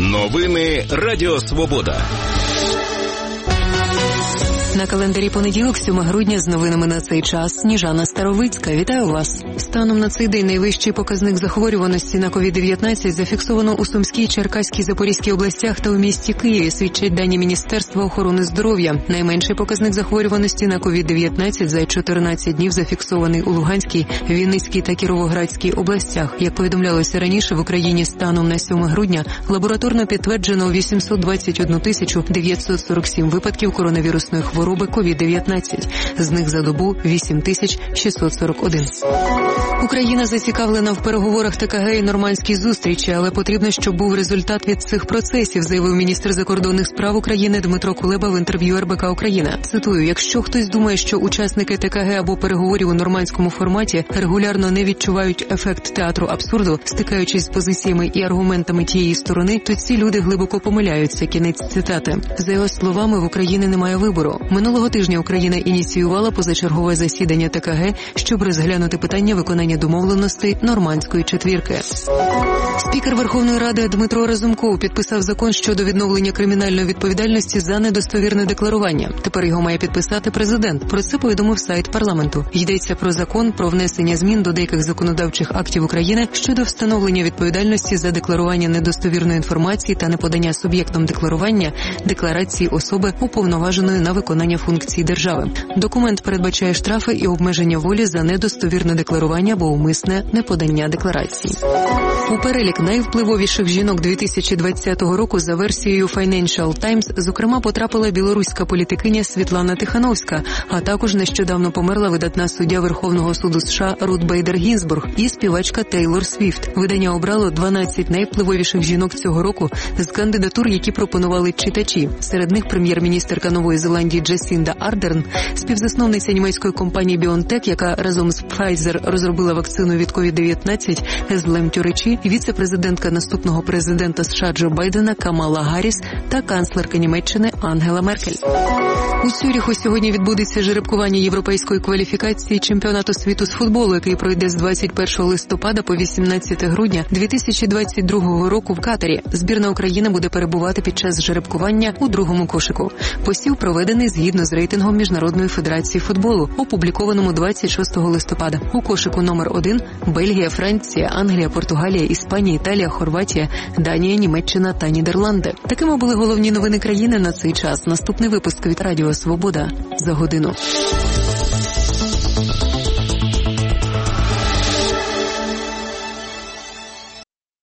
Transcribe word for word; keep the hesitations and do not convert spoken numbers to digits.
Новини Радіо Свобода. На календарі понеділок, сьоме грудня, з новинами на цей час. Сніжана Старовицька. Вітаю вас. Станом на цей день найвищий показник захворюваності на ковід дев'ятнадцять зафіксовано у Сумській, Черкаській, Запорізькій областях та у місті Києві, свідчать дані Міністерства охорони здоров'я. Найменший показник захворюваності на ковід дев'ятнадцять за чотирнадцять днів зафіксований у Луганській, Вінницькій та Кіровоградській областях. Як повідомлялося раніше, в Україні станом на сьоме грудня лабораторно підтверджено вісімсот двадцять одну тисячу дев'ятсот сорок сім випадків коронавірусної хвороби. Хвороби ковід дев'ятнадцять. З них за добу вісім тисяч шістсот сорок один. Україна зацікавлена в переговорах ТКГ і нормандській зустрічі, але потрібно, щоб був результат від цих процесів, заявив міністр закордонних справ України Дмитро Кулеба в інтерв'ю ер бе ка Україна. Цитую: «Якщо хтось думає, що учасники ТКГ або переговорів у нормандському форматі регулярно не відчувають ефект театру абсурду, стикаючись з позиціями і аргументами тієї сторони, то ці люди глибоко помиляються». Кінець цитати. За його словами, в Україні немає вибору. Минулого тижня Україна ініціювала позачергове засідання ТКГ, щоб розглянути питання виконання домовленостей нормандської четвірки. Спікер Верховної Ради Дмитро Разумков підписав закон щодо відновлення кримінальної відповідальності за недостовірне декларування. Тепер його має підписати президент. Про це повідомив сайт парламенту. Йдеться про закон про внесення змін до деяких законодавчих актів України щодо встановлення відповідальності за декларування недостовірної інформації та неподання суб'єктом декларування декларації особи, уповноваженої на виконання функцій держави. Документ передбачає штрафи і обмеження волі за недостовірне декларування або умисне неподання декларації. У перелік найвпливовіших жінок дві тисячі двадцятого року за версією Financial Times, зокрема, потрапила білоруська політикиня Світлана Тихановська, а також нещодавно померла видатна суддя Верховного суду США Рут Бейдер Гінзбург і співачка Тейлор Свіфт. Видання обрало дванадцять найвпливовіших жінок цього року з кандидатур, які пропонували читачі. Серед них прем'єр-міністерка Нової Зеландії Джасінда Ардерн, співзасновниця німецької компанії BioNTech, яка разом з Pfizer розробила вакцину від ковід дев'ятнадцять Езлем Тюречі, віце-президентка наступного президента США Джо Байдена Камала Гарріс та канцлерка Німеччини Ангела Меркель. У Цюріху сьогодні відбудеться жеребкування європейської кваліфікації чемпіонату світу з футболу, який пройде з двадцять першого листопада по вісімнадцяте грудня дві тисячі двадцять другого року в Катарі. Збірна України буде перебувати під час жеребкування у другому кошику. Посів проведений згідно з рейтингом Міжнародної федерації футболу, опублікованому двадцять шостого листопада. У кошику номер один – Бельгія, Франція, Англія, Португалія, Іспанія, Італія, Хорватія, Данія, Німеччина та Нідерланди. Такими були головні новини країни на цей час. Наступний випуск від Радіо Свобода за годину.